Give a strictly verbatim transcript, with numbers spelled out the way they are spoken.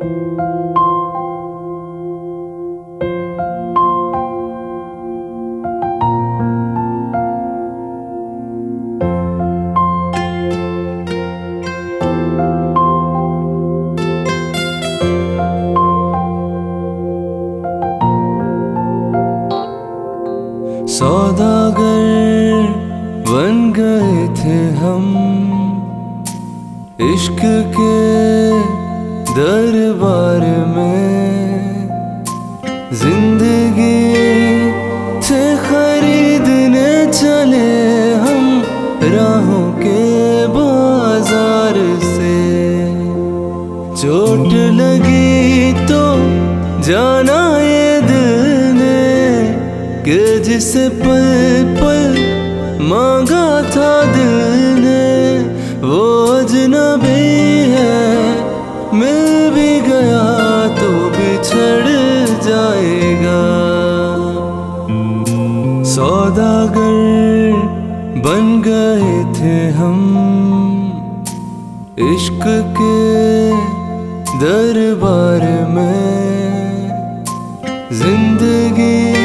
सौदागर बन गए थे हम इश्क के दरबार में, जिंदगी से खरीदने चले हम राहों के बाजार से। चोट लगी तो जाना ये दिल ने कि जिसे पल पल मांगा था दिल ने, वो अजनबी है, मिल भी गया तो बिछड़ जाएगा। सौदागर बन गए थे हम इश्क के दरबार में, जिंदगी